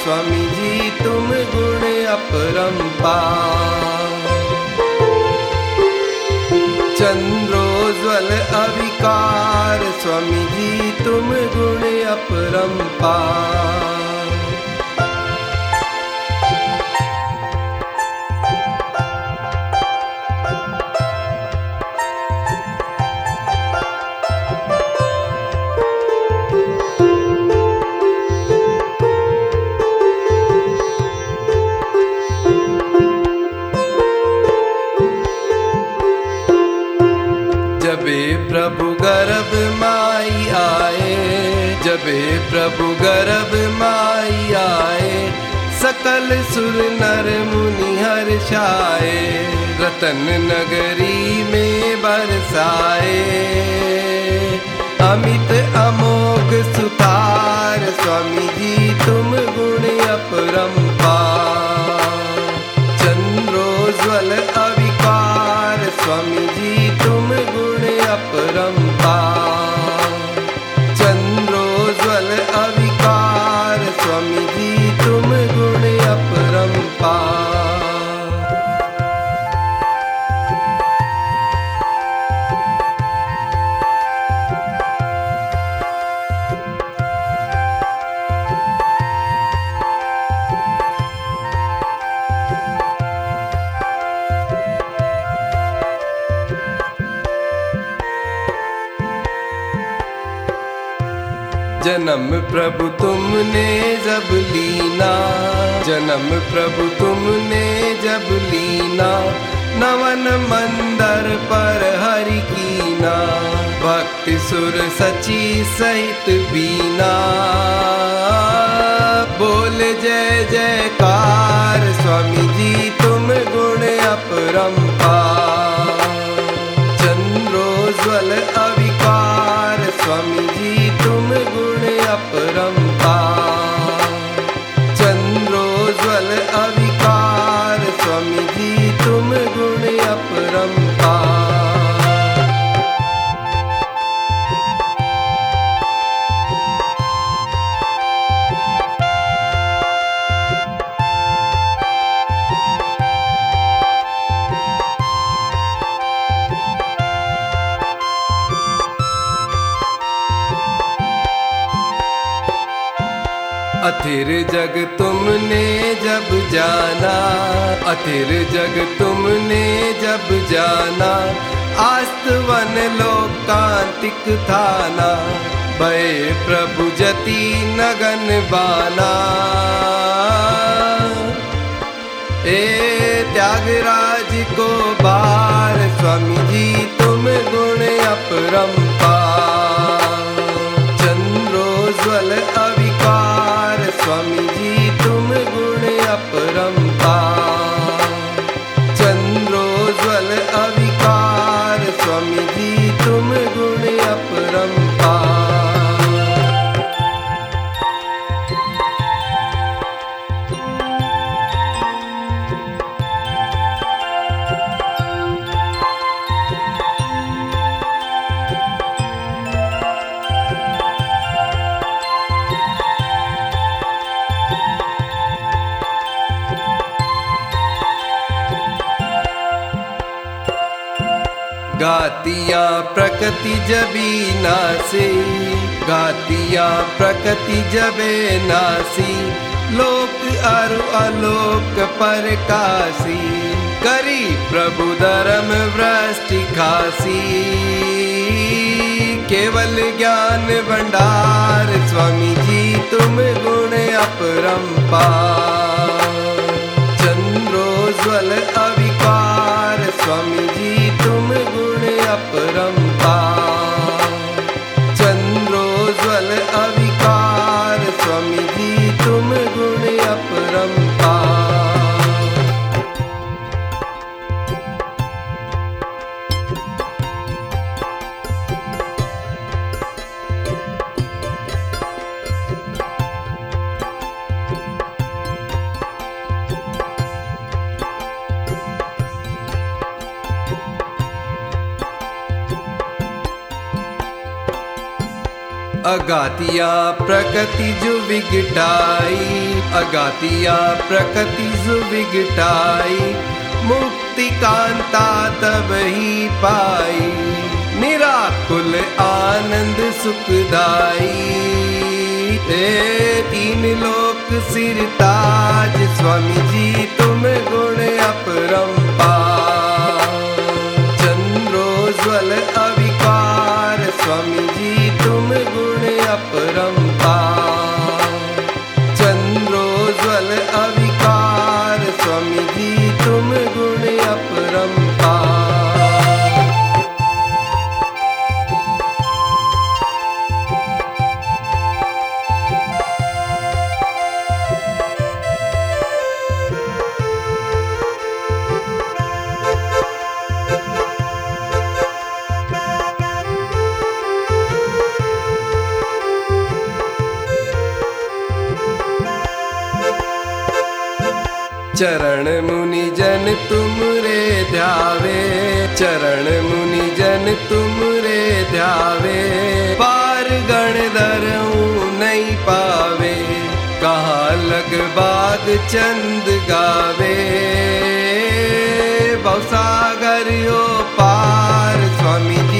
स्वामी जी तुम गुण अपरंपार। चंद्रोज्वल अविकार स्वामी जी तुम गुण अपरंपार। जबे प्रभु गर्भ माई आए, जबे प्रभु गर्भ माई आए, सकल सुर नर मुनि हर्षाए, रतन नगरी में बरसाए। अमित अमोघ सुतार स्वामी जी तुम गुण अपरंपार। चंद्रोज्वल अविकार स्वामी जी तुम गुण अपरंपार। चंद्रोज्वल अविकार स्वामी जी तुम गुण अपरंपार। जन्म प्रभु तुमने जब लीना, जन्म प्रभु तुमने जब लीना, नवन मंदर पर हरि कीना, भक्ति सुर सची सहित बीना। बोल जय जयकार स्वामी जी तुम गुण अपरंपार। चंद्रोज्वल अविकार स्वामी जी तुम गुण अपरंपार। चंद्रोज्वल अविकार स्वामी जी तुम गुण अपरंपार। अथिर जग तुमने जब जाना, अथिर जग तुमने जब जाना, आस्तवन लोकांतिक थाना, भय प्रभु जति नगन बाना। ए त्यागराज को बार स्वामी जी तुम गुण अपरंपार। चंद्रोज्वल अविकार स्वामी जी तुम गुण अपरंपार। चंद्रोज्वल अविकार स्वामी जी तुम गुण अपरंपार। गातिया प्रकृति जबी नासी, गातिया प्रकृति जबे नासी, लोक अरु अलोक परकासी, करी प्रभु धर्म वृष्टि खासी। केवल ज्ञान भंडार स्वामी जी तुम गुण अपरंपार। चंद्रोज्वल अविकार स्वामी जी तुम गुण अपरंपार। चंद्रोज्वल अविकार स्वामी जी तुम गुण अपरंपार। अगातिया प्रकृति जो विघटाई, अगातिया प्रकृति जो विघटाई, मुक्ति कांता तब ही पाई, निराकुल आनंद सुखदाई। तीन लोक सिर ताज स्वामी जी तुम गुण अपरंपार, चंद्रोज्वल अविकार स्वामी जी तुम गुण अपरंपार, चंद्रोज्वल अविकार स्वामी जी तुम गुण अपरंपार। चरण मुनि जन तुमरे ध्यावे, चरण मुनि जन तुमरे ध्यावे, पार गण धरऊं नहीं पावे, कहाँ लग बाग चंद गावे, भवसागर ओ पार स्वामी जी